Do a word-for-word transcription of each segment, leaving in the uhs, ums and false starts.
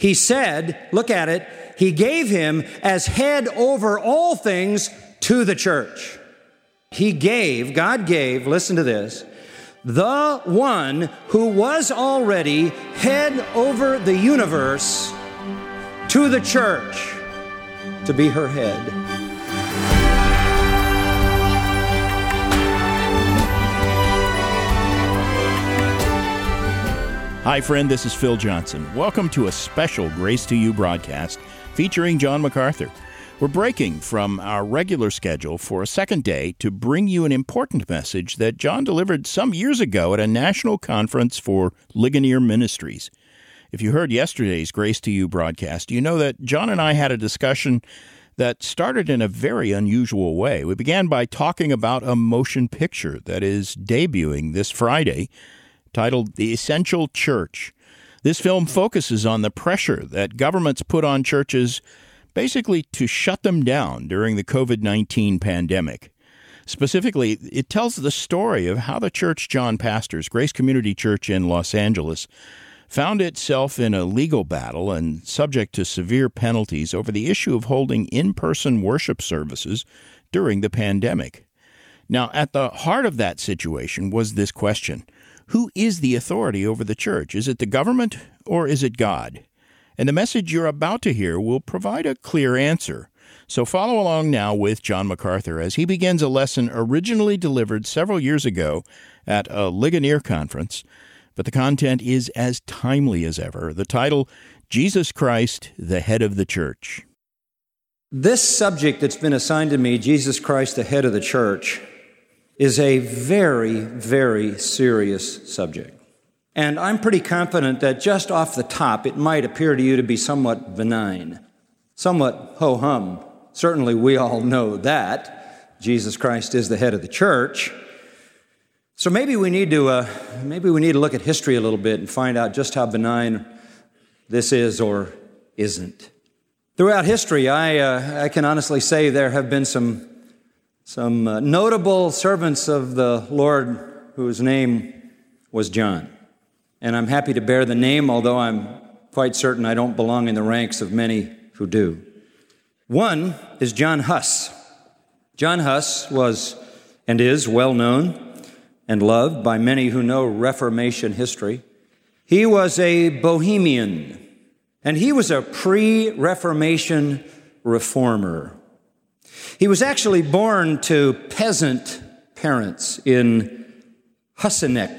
He said, look at it, he gave him as head over all things to the church. He gave, God gave, listen to this, the one who was already head over the universe to the church to be her head. Hi, friend, this is Phil Johnson. Welcome to a special Grace to You broadcast featuring John MacArthur. We're breaking from our regular schedule for a second day to bring you an important message that John delivered some years ago at a national conference for Ligonier Ministries. If you heard yesterday's Grace to You broadcast, you know that John and I had a discussion that started in a very unusual way. We began by talking about a motion picture that is debuting this Friday, titled The Essential Church. This film focuses on the pressure that governments put on churches basically to shut them down during the covid nineteen pandemic. Specifically, it tells the story of how the church John pastors, Grace Community Church in Los Angeles, found itself in a legal battle and subject to severe penalties over the issue of holding in-person worship services during the pandemic. Now, at the heart of that situation was this question: who is the authority over the church? Is it the government or is it God? And the message you're about to hear will provide a clear answer. So follow along now with John MacArthur as he begins a lesson originally delivered several years ago at a Ligonier conference, but the content is as timely as ever. The title, Jesus Christ, the Head of the Church. This subject that's been assigned to me, Jesus Christ, the Head of the Church, is a very, very serious subject. And I'm pretty confident that just off the top, it might appear to you to be somewhat benign, somewhat ho-hum. Certainly we all know that Jesus Christ is the head of the church. So maybe we need to uh, maybe we need to look at history a little bit and find out just how benign this is or isn't. Throughout history, I uh, I can honestly say there have been some Some uh, notable servants of the Lord whose name was John. And I'm happy to bear the name, although I'm quite certain I don't belong in the ranks of many who do. One is John Huss. John Huss was and is well known and loved by many who know Reformation history. He was a Bohemian, and he was a pre-Reformation reformer. He was actually born to peasant parents in Husinec,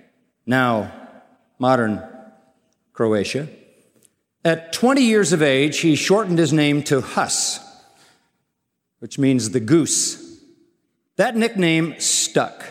now modern Croatia. At twenty years of age, he shortened his name to Huss, which means the goose. That nickname stuck.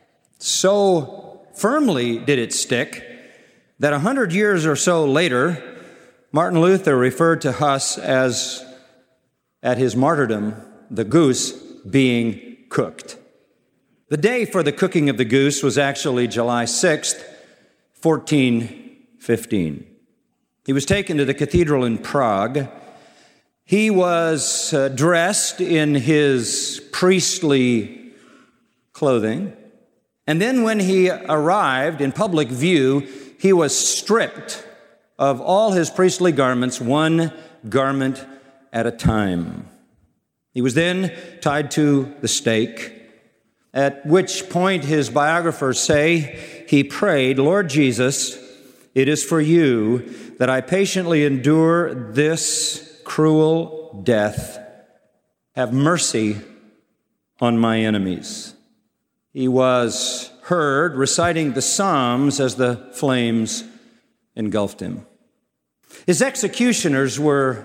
So firmly did it stick that a hundred years or so later, Martin Luther referred to Huss as, at his martyrdom, the goose being cooked. The day for the cooking of the goose was actually July sixth, fourteen fifteen. He was taken to the cathedral in Prague. He was uh, dressed in his priestly clothing. And then when he arrived in public view, he was stripped of all his priestly garments, one garment at a time. He was then tied to the stake, at which point his biographers say he prayed, Lord Jesus, it is for you that I patiently endure this cruel death. Have mercy on my enemies. He was heard reciting the Psalms as the flames engulfed him. His executioners were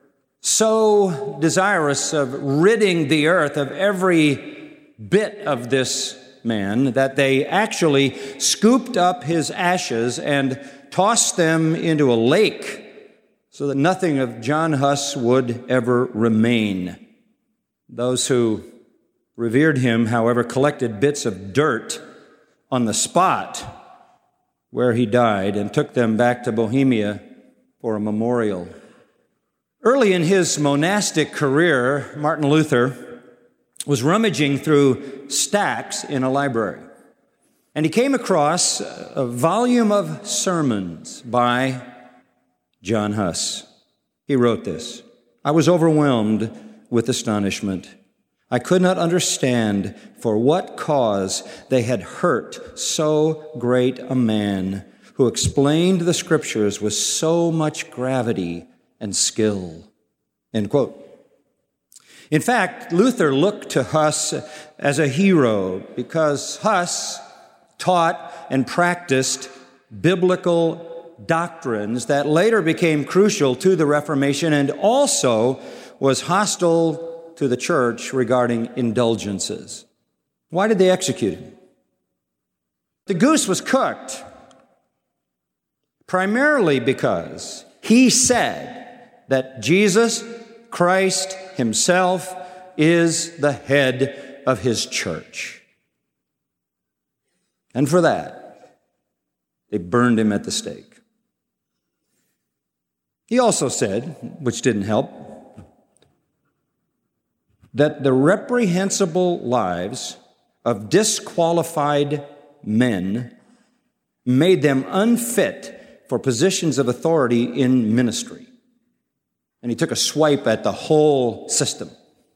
so desirous of ridding the earth of every bit of this man that they actually scooped up his ashes and tossed them into a lake so that nothing of John Huss would ever remain. Those who revered him, however, collected bits of dirt on the spot where he died and took them back to Bohemia for a memorial. Early in his monastic career, Martin Luther was rummaging through stacks in a library, and he came across a volume of sermons by John Huss. He wrote this: "I was overwhelmed with astonishment. I could not understand for what cause they had hurt so great a man who explained the Scriptures with so much gravity and skill." End quote. In fact, Luther looked to Huss as a hero because Huss taught and practiced biblical doctrines that later became crucial to the Reformation and also was hostile to the church regarding indulgences. Why did they execute him? The goose was cooked primarily because he said that Jesus Christ himself is the head of his church. And for that, they burned him at the stake. He also said, which didn't help, that the reprehensible lives of disqualified men made them unfit for positions of authority in ministry. And he took a swipe at the whole system.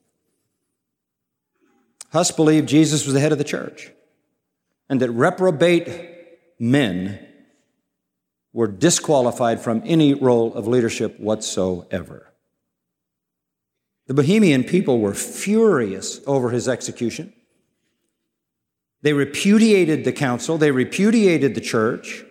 Huss believed Jesus was the head of the church, and that reprobate men were disqualified from any role of leadership whatsoever. The Bohemian people were furious over his execution. They repudiated the council. They repudiated the church.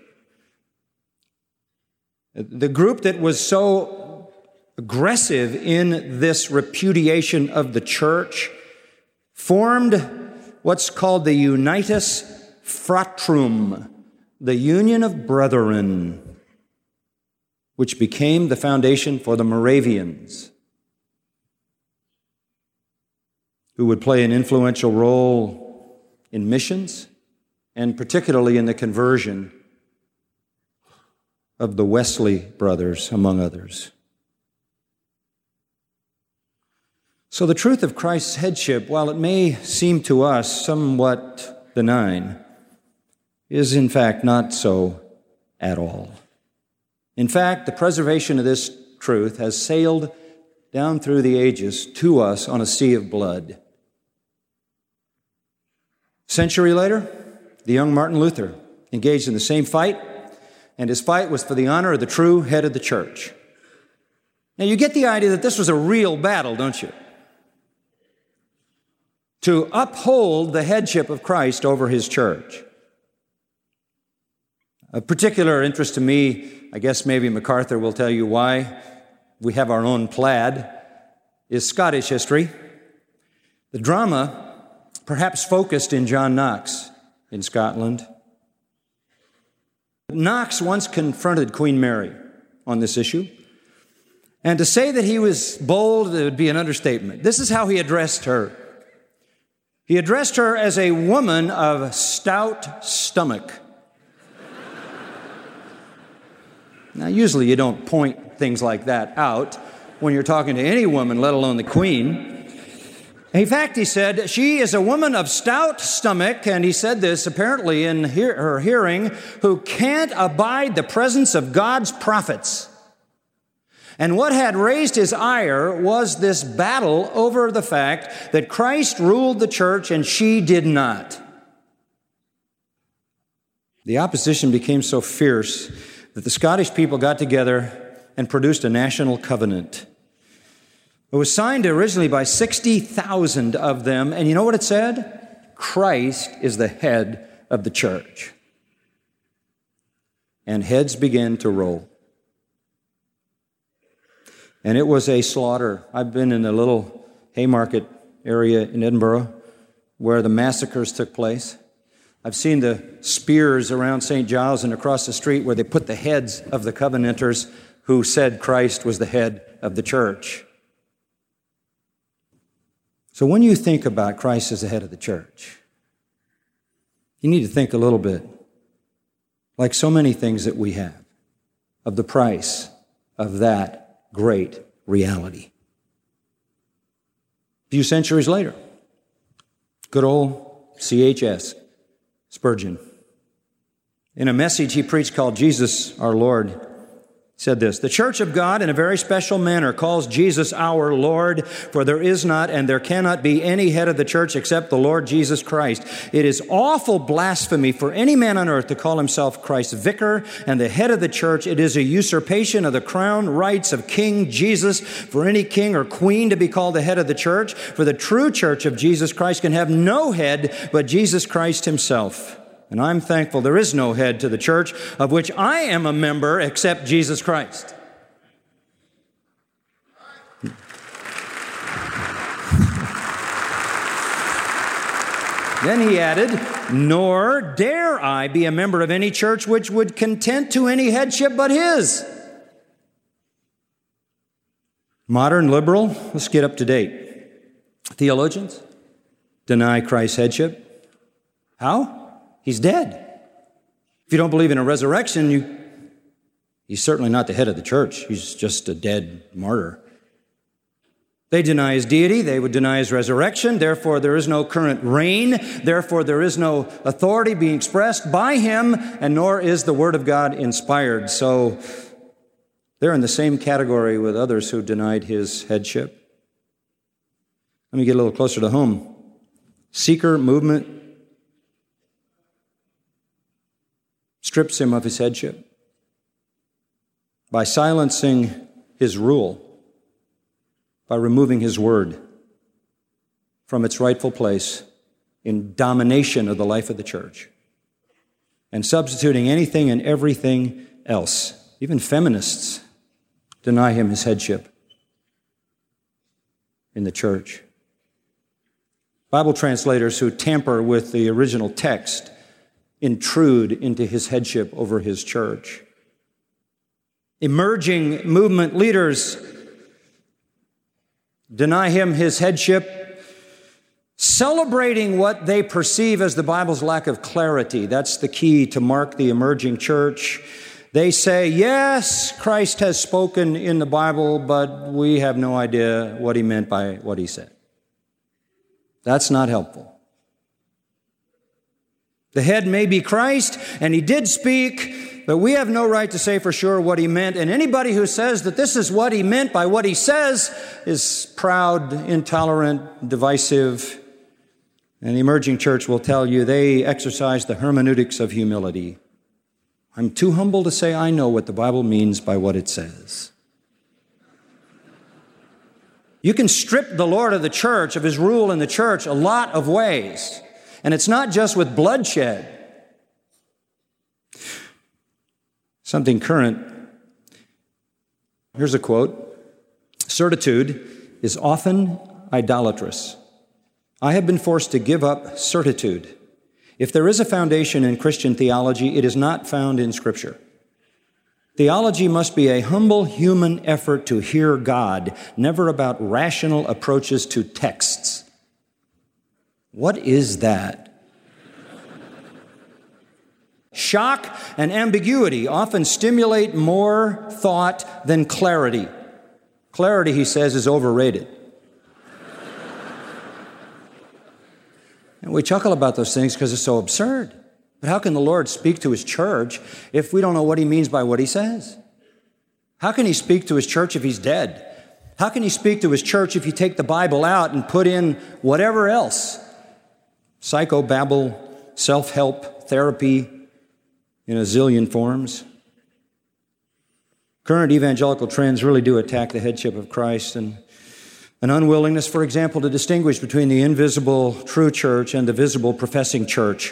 The group that was so aggressive in this repudiation of the church formed what's called the Unitas Fratrum, the Union of Brethren, which became the foundation for the Moravians, who would play an influential role in missions and particularly in the conversion of the Wesley brothers, among others. So the truth of Christ's headship, while it may seem to us somewhat benign, is in fact not so at all. In fact, the preservation of this truth has sailed down through the ages to us on a sea of blood. A century later, the young Martin Luther engaged in the same fight, and his fight was for the honor of the true head of the church. Now, you get the idea that this was a real battle, don't you? To uphold the headship of Christ over his church. Of particular interest to me, I guess maybe MacArthur will tell you why we have our own plaid, is Scottish history. The drama perhaps focused in John Knox in Scotland. Knox once confronted Queen Mary on this issue, and to say that he was bold, it would be an understatement. This is how he addressed her. He addressed her as a woman of stout stomach. Now, usually you don't point things like that out when you're talking to any woman, let alone the Queen. In fact, he said, she is a woman of stout stomach, and he said this apparently in hear- her hearing, who can't abide the presence of God's prophets. And what had raised his ire was this battle over the fact that Christ ruled the church and she did not. The opposition became so fierce that the Scottish people got together and produced a national covenant. It was signed originally by sixty thousand of them, and you know what it said? Christ is the head of the church. And heads began to roll. And it was a slaughter. I've been in a little Haymarket area in Edinburgh where the massacres took place. I've seen the spears around Saint Giles and across the street where they put the heads of the Covenanters who said Christ was the head of the church. So when you think about Christ as the head of the church, you need to think a little bit, like so many things that we have, of the price of that great reality. A few centuries later, good old C H S Spurgeon, in a message he preached called Jesus Our Lord, said this, "The church of God in a very special manner calls Jesus our Lord, for there is not and there cannot be any head of the church except the Lord Jesus Christ. It is awful blasphemy for any man on earth to call himself Christ's vicar and the head of the church. It is a usurpation of the crown rights of King Jesus for any king or queen to be called the head of the church. For the true church of Jesus Christ can have no head but Jesus Christ himself. And I'm thankful there is no head to the church, of which I am a member, except Jesus Christ." Then he added, "Nor dare I be a member of any church which would contend to any headship but his." Modern liberal, let's get up to date. Theologians deny Christ's headship. How? He's dead. If you don't believe in a resurrection, you, he's certainly not the head of the church. He's just a dead martyr. They deny his deity. They would deny his resurrection. Therefore, there is no current reign. Therefore, there is no authority being expressed by him, and nor is the Word of God inspired. So they're in the same category with others who denied his headship. Let me get a little closer to home. Seeker movement strips him of his headship by silencing his rule, by removing his word from its rightful place in domination of the life of the church, and substituting anything and everything else. Even feminists deny him his headship in the church. Bible translators who tamper with the original text intrude into his headship over his church. Emerging movement leaders deny him his headship, celebrating what they perceive as the Bible's lack of clarity. That's the key to mark the emerging church. They say, yes, Christ has spoken in the Bible, but we have no idea what he meant by what he said. That's not helpful. The head may be Christ, and he did speak, but we have no right to say for sure what he meant. And anybody who says that this is what he meant by what he says is proud, intolerant, divisive. And the emerging church will tell you they exercise the hermeneutics of humility. I'm too humble to say I know what the Bible means by what it says. You can strip the Lord of the church of his rule in the church a lot of ways. And it's not just with bloodshed. Something current. Here's a quote. "Certitude is often idolatrous. I have been forced to give up certitude. If there is a foundation in Christian theology, it is not found in Scripture. Theology must be a humble human effort to hear God, never about rational approaches to texts." What is that? Shock and ambiguity often stimulate more thought than clarity. Clarity, he says, is overrated. And we chuckle about those things because it's so absurd. But how can the Lord speak to his church if we don't know what he means by what he says? How can he speak to his church if he's dead? How can he speak to his church if you take the Bible out and put in whatever else? Psychobabble, self-help, therapy in a zillion forms. Current evangelical trends really do attack the headship of Christ, and an unwillingness, for example, to distinguish between the invisible true church and the visible professing church.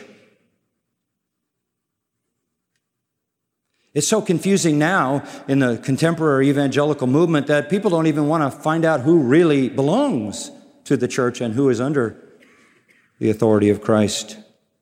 It's so confusing now in the contemporary evangelical movement that people don't even want to find out who really belongs to the church and who is under the authority of Christ.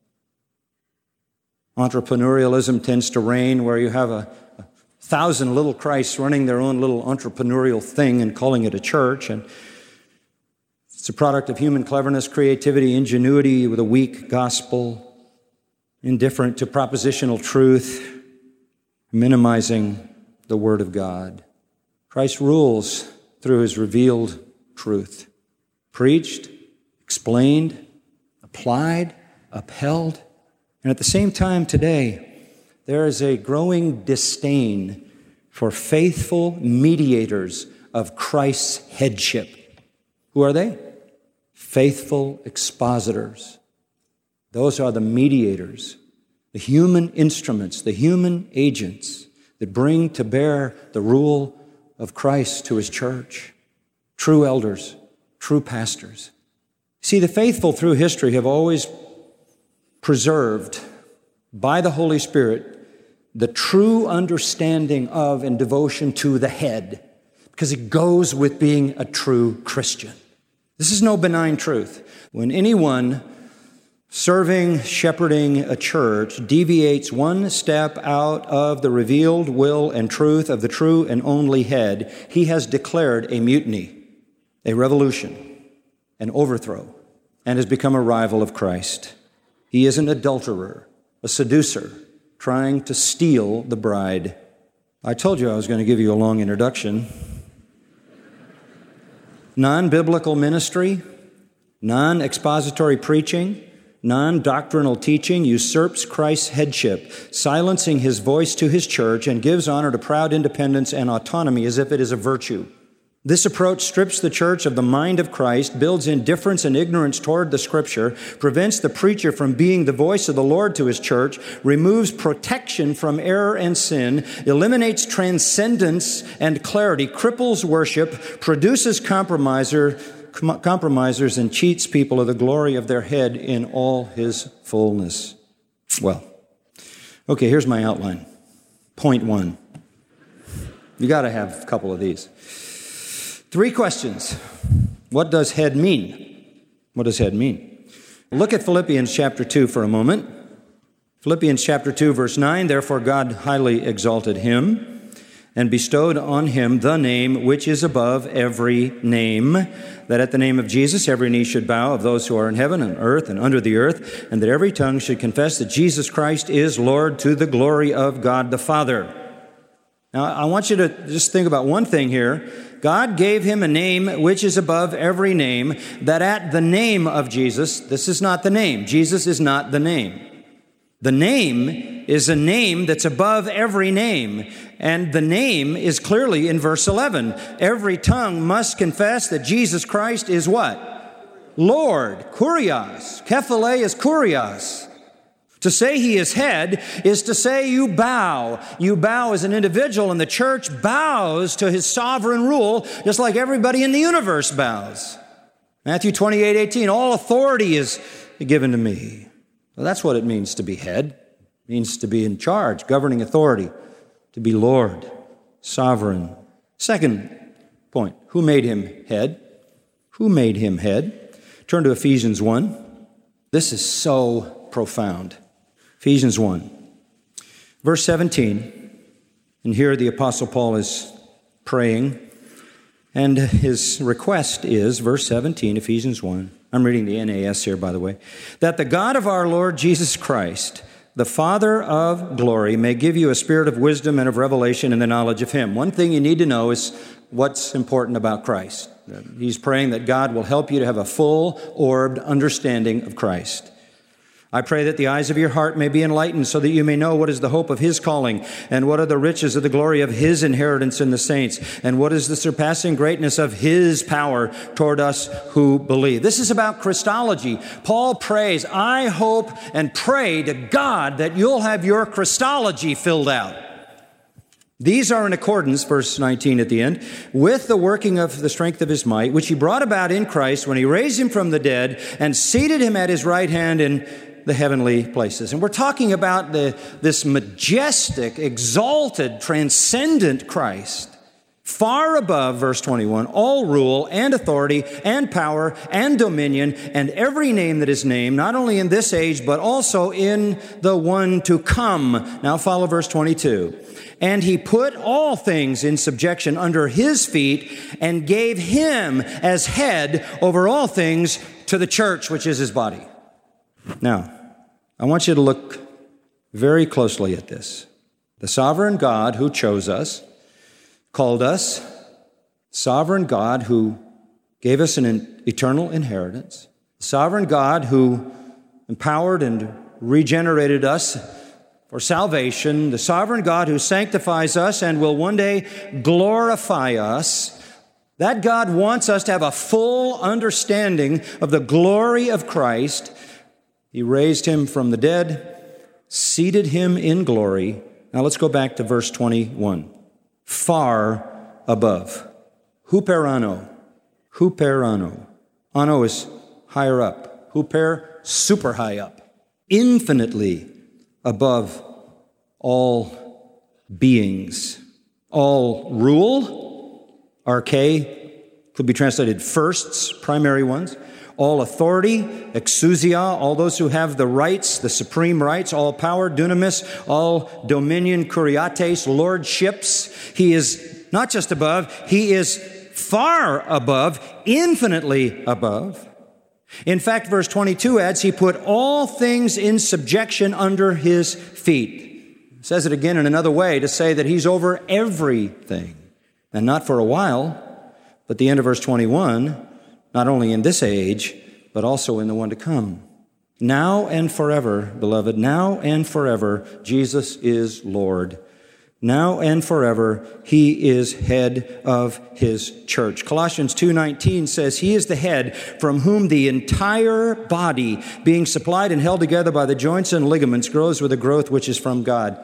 Entrepreneurialism tends to reign, where you have a, a thousand little Christs running their own little entrepreneurial thing and calling it a church. And it's a product of human cleverness, creativity, ingenuity with a weak gospel, indifferent to propositional truth, minimizing the Word of God. Christ rules through his revealed truth, preached, explained, applied, upheld. And at the same time today, there is a growing disdain for faithful mediators of Christ's headship. Who are they? Faithful expositors. Those are the mediators, the human instruments, the human agents that bring to bear the rule of Christ to his church. True elders, true pastors. See, the faithful through history have always preserved by the Holy Spirit the true understanding of and devotion to the head, because it goes with being a true Christian. This is no benign truth. When anyone serving, shepherding a church deviates one step out of the revealed will and truth of the true and only head, he has declared a mutiny, a revolution, an overthrow, and has become a rival of Christ. He is an adulterer, a seducer, trying to steal the bride. I told you I was going to give you a long introduction. Non-biblical ministry, non-expository preaching, non-doctrinal teaching usurps Christ's headship, silencing his voice to his church, and gives honor to proud independence and autonomy as if it is a virtue. This approach strips the church of the mind of Christ, builds indifference and ignorance toward the Scripture, prevents the preacher from being the voice of the Lord to his church, removes protection from error and sin, eliminates transcendence and clarity, cripples worship, produces compromiser, com- compromisers, and cheats people of the glory of their head in all his fullness. Well, okay, here's my outline. Point one. You got to have a couple of these. Three questions. What does head mean? What does head mean? Look at Philippians chapter two for a moment. Philippians chapter two, verse nine, therefore God highly exalted him and bestowed on him the name which is above every name, that at the name of Jesus every knee should bow, of those who are in heaven and earth and under the earth, and that every tongue should confess that Jesus Christ is Lord, to the glory of God the Father. Now, I want you to just think about one thing here. God gave him a name which is above every name, that at the name of Jesus, this is not the name. Jesus is not the name. The name is a name that's above every name. And the name is clearly in verse eleven. Every tongue must confess that Jesus Christ is what? Lord. Kurios. Kephale is kurios. To say he is head is to say you bow. You bow as an individual, and the church bows to his sovereign rule, just like everybody in the universe bows. Matthew twenty-eight eighteen, all authority is given to me. Well, that's what it means to be head. It means to be in charge, governing authority, to be Lord, sovereign. Second point, who made him head? Who made him head? Turn to Ephesians one. This is so profound. Ephesians one, verse seventeen, and here the Apostle Paul is praying, and his request is, verse seventeen, Ephesians one, I'm reading the N A S here, by the way, that the God of our Lord Jesus Christ, the Father of glory, may give you a spirit of wisdom and of revelation in the knowledge of him. One thing you need to know is what's important about Christ. He's praying that God will help you to have a full-orbed understanding of Christ. I pray that the eyes of your heart may be enlightened so that you may know what is the hope of his calling, and what are the riches of the glory of his inheritance in the saints, and what is the surpassing greatness of his power toward us who believe. This is about Christology. Paul prays, I hope and pray to God that you'll have your Christology filled out. These are in accordance, verse nineteen at the end, with the working of the strength of his might, which he brought about in Christ when he raised him from the dead and seated him at his right hand in the heavenly places. And we're talking about the, this majestic, exalted, transcendent Christ, far above, verse twenty-one, all rule and authority and power and dominion and every name that is named, not only in this age, but also in the one to come. Now follow verse twenty-two. And he put all things in subjection under his feet and gave him as head over all things to the church, which is his body. Now, I want you to look very closely at this. The sovereign God who chose us, called us, sovereign God who gave us an eternal inheritance, sovereign God who empowered and regenerated us for salvation, the sovereign God who sanctifies us and will one day glorify us, that God wants us to have a full understanding of the glory of Christ. He raised him from the dead, seated him in glory. Now let's go back to verse twenty-one. Far above. Huperano. Huperano. Ano is higher up. Huper, super high up. Infinitely above all beings. All rule, arche, could be translated firsts, primary ones. All authority, exousia, all those who have the rights, the supreme rights, all power, dunamis, all dominion, kuriates, lordships. He is not just above, he is far above, infinitely above. In fact, verse twenty-two adds, he put all things in subjection under his feet. It says it again in another way to say that he's over everything. And not for a while, but the end of verse twenty-one, not only in this age, but also in the one to come. Now and forever, beloved, now and forever, Jesus is Lord. Now and forever, he is head of his church. Colossians two nineteen says, he is the head from whom the entire body, being supplied and held together by the joints and ligaments, grows with a growth which is from God.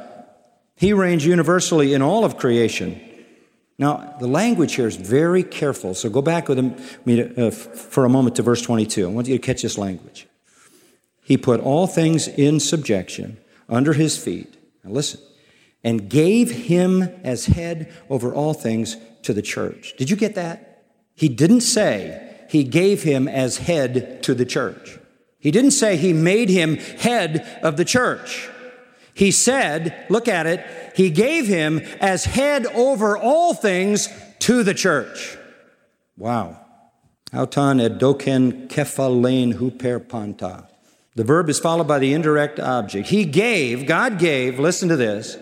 He reigns universally in all of creation. Now, the language here is very careful, so go back with me to, uh, for a moment to verse twenty-two. I want you to catch this language. He put all things in subjection under his feet. Now listen. And gave him as head over all things to the church. Did you get that? He didn't say he gave him as head to the church. He didn't say he made him head of the church. He said, look at it, he gave him as head over all things to the church. Wow. Auton edoken kephalein huper panta. The verb is followed by the indirect object. He gave, God gave, listen to this,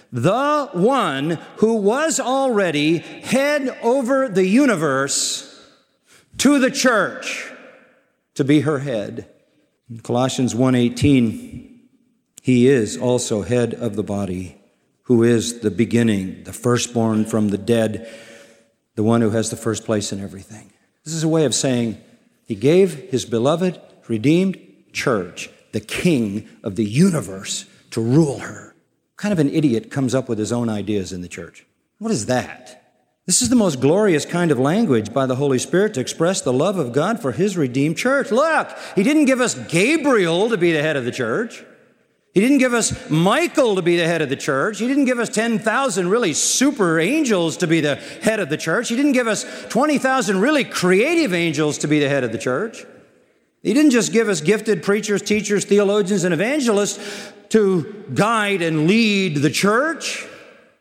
the one who was already head over the universe to the church to be her head. In Colossians one eighteen, he is also head of the body, who is the beginning, the firstborn from the dead, the one who has the first place in everything. This is a way of saying he gave his beloved, redeemed church, the king of the universe, to rule her. What kind of an idiot comes up with his own ideas in the church? What is that? This is the most glorious kind of language by the Holy Spirit to express the love of God for his redeemed church. Look, he didn't give us Gabriel to be the head of the church. He didn't give us Michael to be the head of the church. He didn't give us ten thousand really super angels to be the head of the church. He didn't give us twenty thousand really creative angels to be the head of the church. He didn't just give us gifted preachers, teachers, theologians, and evangelists to guide and lead the church.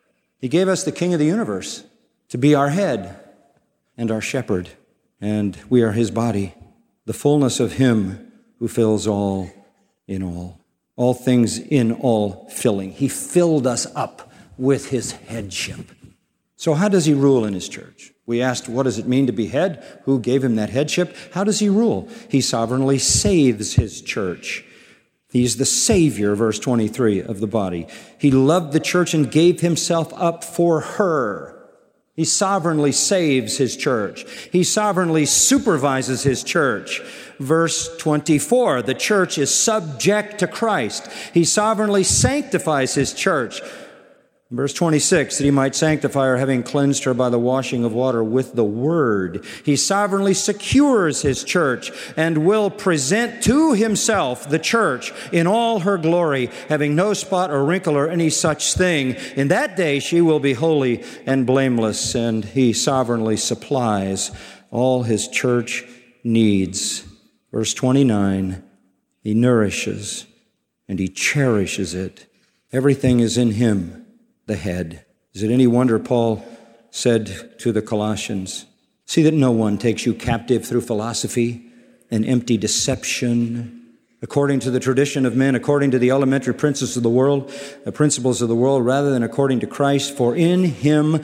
He gave us the King of the universe to be our head and our shepherd, and we are his body, the fullness of him who fills all in all. All things in all filling. He filled us up with his headship. So how does he rule in his church? We asked, what does it mean to be head? Who gave him that headship? How does he rule? He sovereignly saves his church. He's the Savior, verse twenty-three, of the body. He loved the church and gave himself up for her. He sovereignly saves his church. He sovereignly supervises his church. Verse twenty-four, the church is subject to Christ. He sovereignly sanctifies his church. Verse twenty-six, that he might sanctify her, having cleansed her by the washing of water with the word. He sovereignly secures his church and will present to himself the church in all her glory, having no spot or wrinkle or any such thing. In that day she will be holy and blameless, and he sovereignly supplies all his church needs. Verse twenty-nine, he nourishes and he cherishes it. Everything is in him, the head. Is it any wonder Paul said to the Colossians, see that no one takes you captive through philosophy and empty deception, according to the tradition of men, according to the elementary principles of the world, the principles of the world, rather than according to Christ. For in him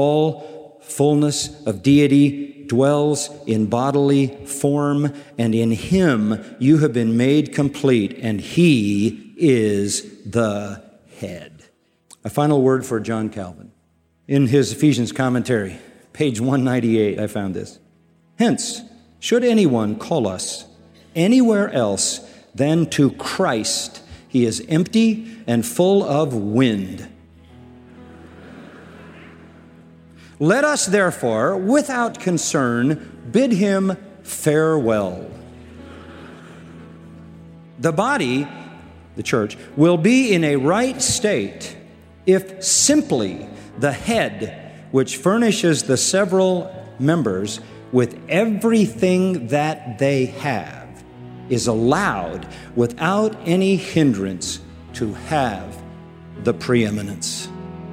all fullness of deity dwells in bodily form, and in him you have been made complete, and he is the head. A final word for John Calvin. In his Ephesians commentary, page one ninety-eight, I found this. Hence, should anyone call us anywhere else than to Christ, he is empty and full of wind. Let us, therefore, without concern, bid him farewell. The body, the church, will be in a right state if simply the head, which furnishes the several members with everything that they have, is allowed without any hindrance to have the preeminence.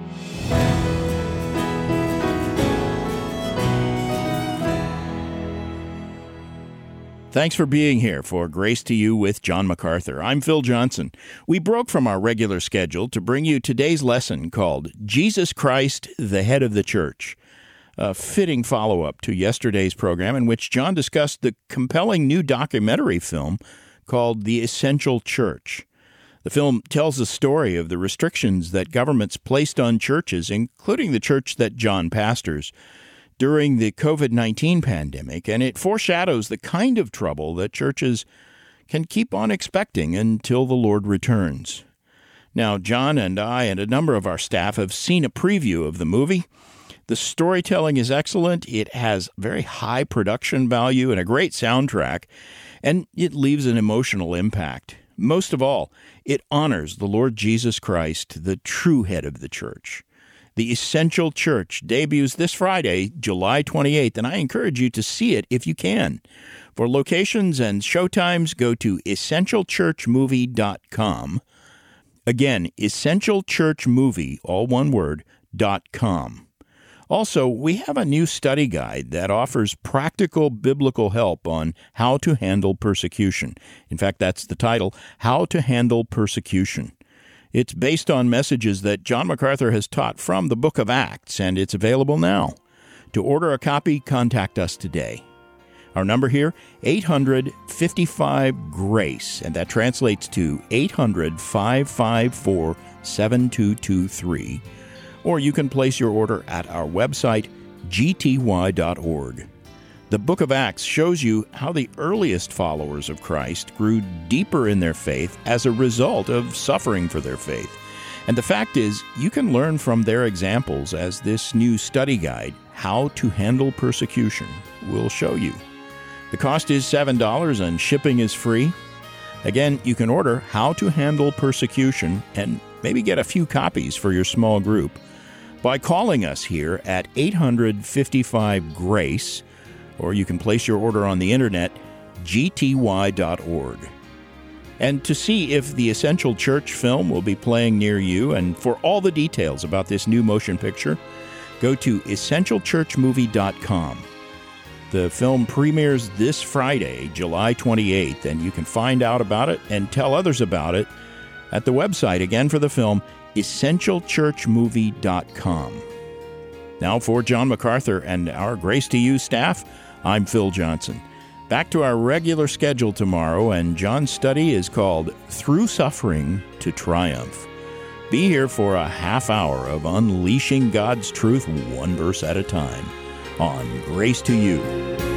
Thanks for being here for Grace to You with John MacArthur. I'm Phil Johnson. We broke from our regular schedule to bring you today's lesson called Jesus Christ, the Head of the Church, a fitting follow-up to yesterday's program in which John discussed the compelling new documentary film called The Essential Church. The film tells the story of the restrictions that governments placed on churches, including the church that John pastors, during the covid nineteen pandemic, and it foreshadows the kind of trouble that churches can keep on expecting until the Lord returns. Now, John and I and a number of our staff have seen a preview of the movie. The storytelling is excellent. It has very high production value and a great soundtrack, and it leaves an emotional impact. Most of all, it honors the Lord Jesus Christ, the true head of the church. The Essential Church debuts this Friday, July twenty-eighth, and I encourage you to see it if you can. For locations and showtimes, go to essential church movie dot com. Again, essential church movie, all one word, dot com. Also, we have a new study guide that offers practical biblical help on how to handle persecution. In fact, that's the title, How to Handle Persecution. It's based on messages that John MacArthur has taught from the book of Acts, and it's available now. To order a copy, contact us today. Our number here, eight hundred, fifty-five, GRACE, and that translates to eight hundred, five five four, seven two two three. Or you can place your order at our website, g t y dot org. The book of Acts shows you how the earliest followers of Christ grew deeper in their faith as a result of suffering for their faith. And the fact is, you can learn from their examples as this new study guide, How to Handle Persecution, will show you. The cost is seven dollars and shipping is free. Again, you can order How to Handle Persecution and maybe get a few copies for your small group by calling us here at eight hundred, fifty-five, GRACE, or you can place your order on the internet, g t y dot org. And to see if the Essential Church film will be playing near you, and for all the details about this new motion picture, go to essential church movie dot com. The film premieres this Friday, July twenty-eighth, and you can find out about it and tell others about it at the website, again for the film, essential church movie dot com. Now for John MacArthur and our Grace to You staff, I'm Phil Johnson. Back to our regular schedule tomorrow, and John's study is called Through Suffering to Triumph. Be here for a half hour of unleashing God's truth one verse at a time on Grace to You.